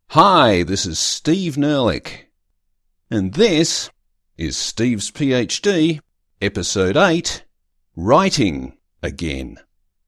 Hi, this is Steve Nerlich, and this is Steve's PhD, Episode 8, Writing Again.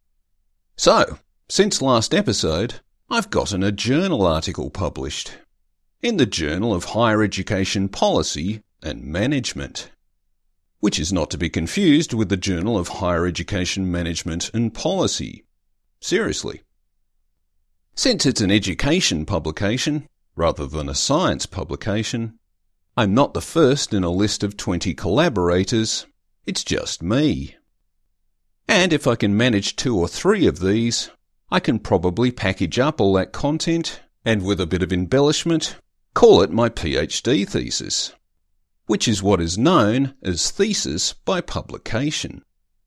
So, since last episode, I've gotten a journal article published in the Journal of Higher Education Policy and Management, which is not to be confused with the Journal of Higher Education Management and Policy. Seriously. Since it's an education publication, rather than a science publication, I'm not the first in a list of 20 collaborators, it's just me. And if I can manage 2 or 3 of these, I can probably package up all that content and with a bit of embellishment, call it my PhD thesis, which is what is known as thesis by publication.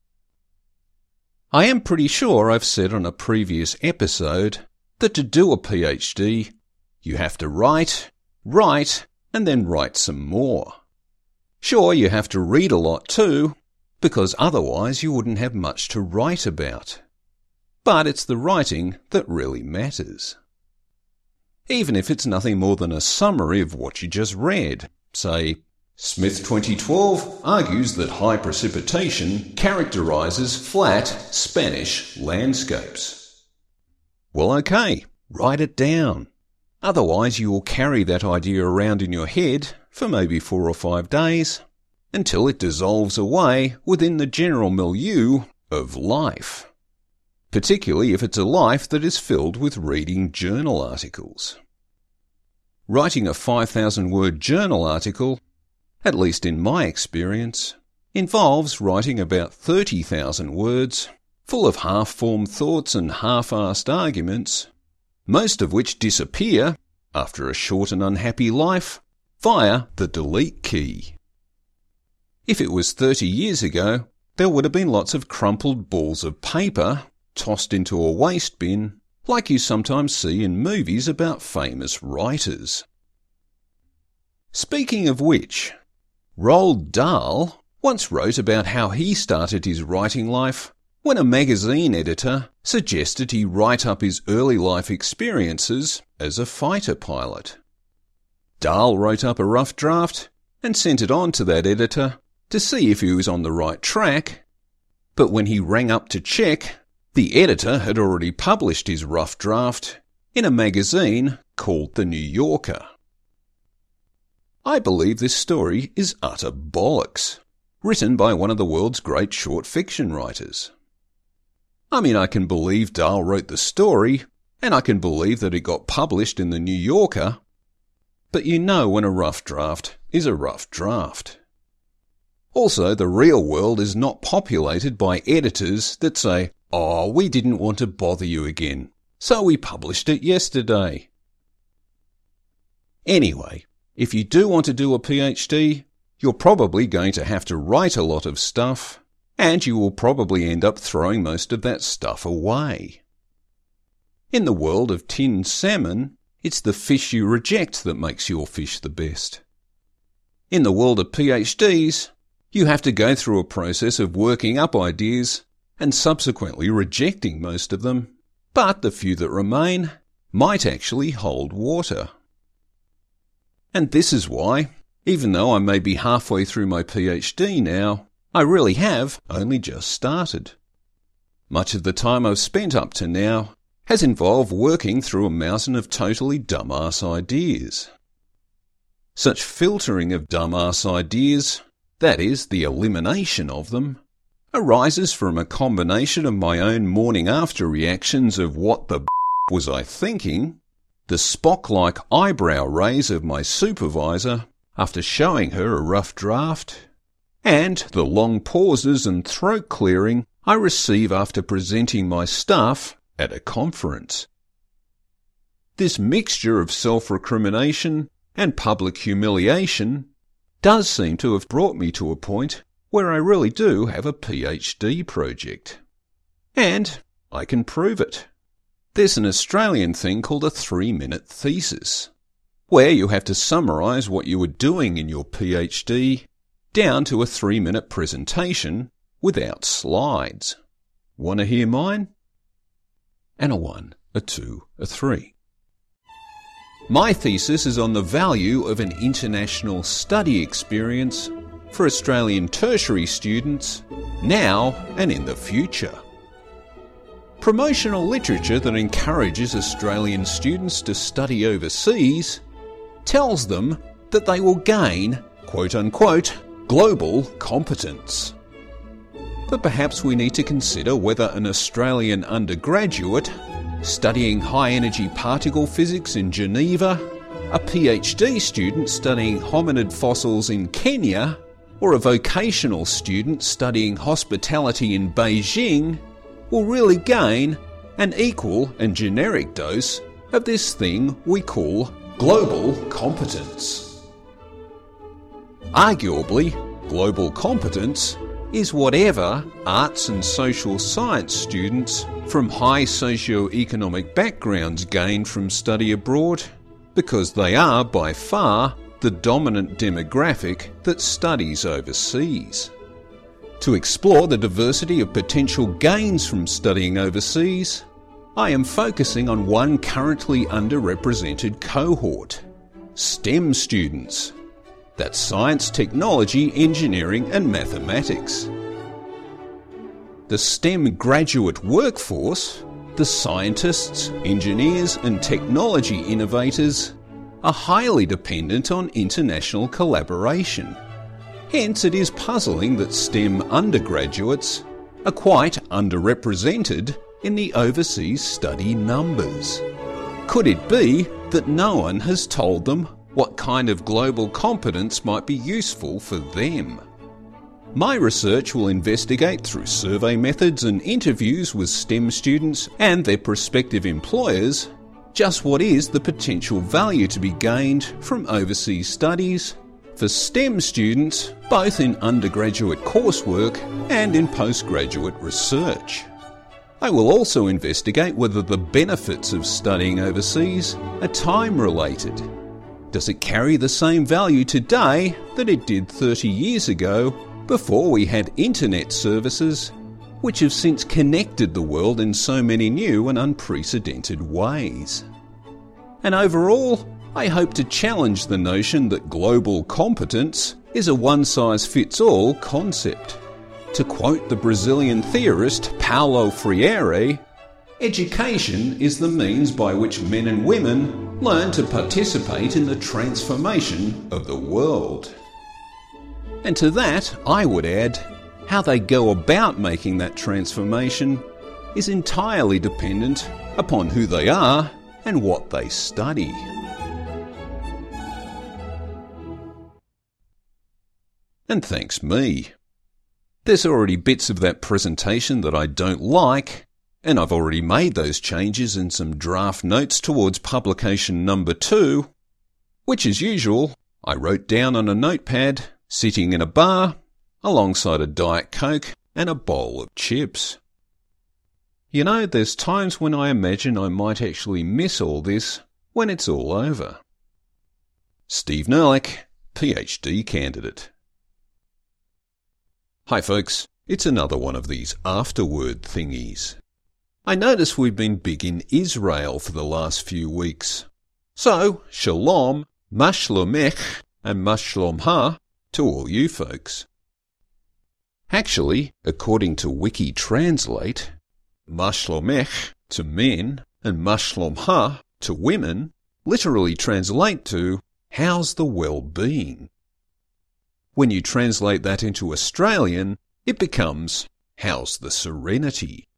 I am pretty sure I've said on a previous episode that to do a PhD, you have to write, and then write some more. Sure, you have to read a lot too, because otherwise you wouldn't have much to write about. But it's the writing that really matters. Even if it's nothing more than a summary of what you just read. Say, Smith 2012 argues that high precipitation characterises flat Spanish landscapes. Well, okay, write it down. Otherwise you will carry that idea around in your head for maybe 4 or 5 days until it dissolves away within the general milieu of life, particularly if it's a life that is filled with reading journal articles. Writing a 5,000-word journal article, at least in my experience, involves writing about 30,000 words full of half-formed thoughts and half-assed arguments, most of which disappear, after a short and unhappy life, via the delete key. If it was 30 years ago, there would have been lots of crumpled balls of paper tossed into a waste bin, like you sometimes see in movies about famous writers. Speaking of which, Roald Dahl once wrote about how he started his writing life when a magazine editor suggested he write up his early life experiences as a fighter pilot. Dahl wrote up a rough draft and sent it on to that editor to see if he was on the right track, but when he rang up to check, the editor had already published his rough draft in a magazine called The New Yorker. I believe this story is utter bollocks, written by one of the world's great short fiction writers. I mean, I can believe Dahl wrote the story, and I can believe that it got published in The New Yorker, but you know when a rough draft is a rough draft. Also, the real world is not populated by editors that say, "Oh, we didn't want to bother you again, so we published it yesterday." Anyway, if you do want to do a PhD, you're probably going to have to write a lot of stuff, and you will probably end up throwing most of that stuff away. In the world of tinned salmon, it's the fish you reject that makes your fish the best. In the world of PhDs, you have to go through a process of working up ideas and subsequently rejecting most of them, but the few that remain might actually hold water. And this is why, even though I may be halfway through my PhD now, I really have only just started. Much of the time I've spent up to now has involved working through a mountain of totally dumbass ideas. Such filtering of dumbass ideas, that is, the elimination of them, arises from a combination of my own morning after reactions of what the was I thinking, the Spock-like eyebrow raise of my supervisor after showing her a rough draft, and the long pauses and throat clearing I receive after presenting my stuff at a conference. This mixture of self-recrimination and public humiliation does seem to have brought me to a point where I really do have a PhD project. And I can prove it. There's an Australian thing called a 3-minute thesis, where you have to summarise what you were doing in your PhD down to a 3-minute presentation without slides. Want to hear mine? And a 1, a 2, a 3. My thesis is on the value of an international study experience for Australian tertiary students now and in the future. Promotional literature that encourages Australian students to study overseas tells them that they will gain, quote-unquote, global competence. But perhaps we need to consider whether an Australian undergraduate studying high-energy particle physics in Geneva, a PhD student studying hominid fossils in Kenya, or a vocational student studying hospitality in Beijing will really gain an equal and generic dose of this thing we call global competence. Arguably, global competence is whatever arts and social science students from high socio-economic backgrounds gain from study abroad, because they are by far the dominant demographic that studies overseas. To explore the diversity of potential gains from studying overseas, I am focusing on one currently underrepresented cohort: STEM students. That's science, technology, engineering and mathematics. The STEM graduate workforce, the scientists, engineers and technology innovators, are highly dependent on international collaboration. Hence, it is puzzling that STEM undergraduates are quite underrepresented in the overseas study numbers. Could it be that no one has told them what kind of global competence might be useful for them? My research will investigate through survey methods and interviews with STEM students and their prospective employers just what is the potential value to be gained from overseas studies for STEM students, both in undergraduate coursework and in postgraduate research. I will also investigate whether the benefits of studying overseas are time-related. Does it carry the same value today that it did 30 years ago, before we had internet services, which have since connected the world in so many new and unprecedented ways? And overall, I hope to challenge the notion that global competence is a one-size-fits-all concept. To quote the Brazilian theorist Paulo Freire, education is the means by which men and women learn to participate in the transformation of the world. And to that, I would add, how they go about making that transformation is entirely dependent upon who they are and what they study. And thanks me. There's already bits of that presentation that I don't like, and I've already made those changes in some draft notes towards publication number 2, which as usual, I wrote down on a notepad, sitting in a bar, alongside a Diet Coke and a bowl of chips. You know, there's times when I imagine I might actually miss all this when it's all over. Steve Nerlich, PhD candidate. Hi folks, it's another one of these afterword thingies. I notice we've been big in Israel for the last few weeks. So, shalom, mashlomech, and mashlomha to all you folks. Actually, according to Wiki Translate, mashlomech to men and mashlomha to women literally translate to how's the well-being. When you translate that into Australian, it becomes how's the serenity.